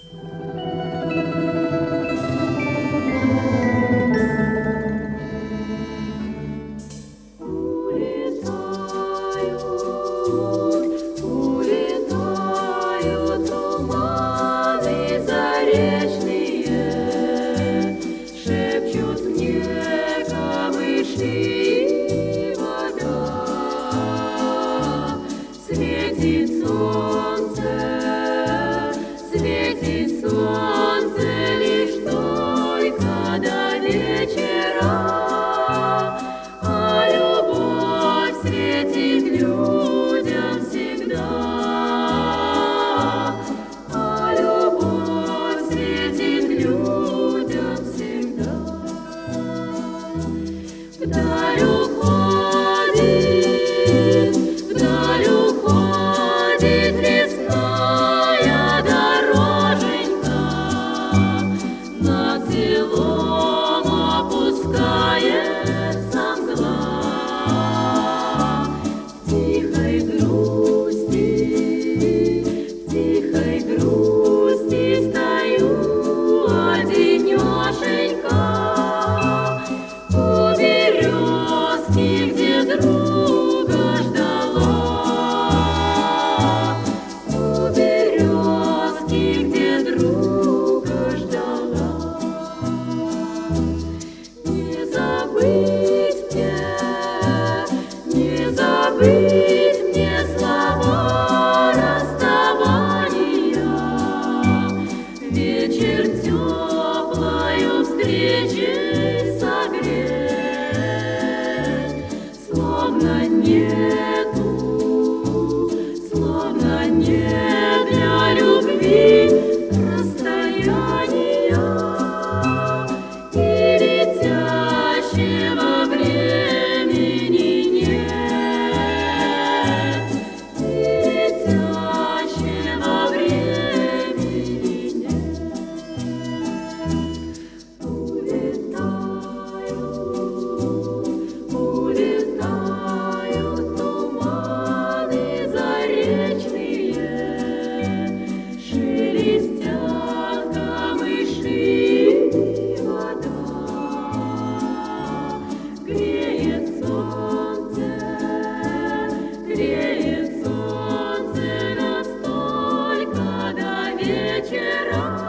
Улетают туманы заречные, шепчут мне камыши и вода. Светит солнце лишь только до вечера, а любовь светит людям всегда. А любовь светит людям всегда. Вдаль уходит лесная дороженька, над селом опускается мгла. В тихой грусти стою одинешенька у березки, где друга ждала. У березки, где друга ждала. Не забыть мне слова расставания, вечер теплою встречей согреть, словно нет для любви расстояния и летящего времени нет, и летящего времени нет. Улетают туманы заречные, шелестят камыши и вода. Греет солнце настолько до вечера.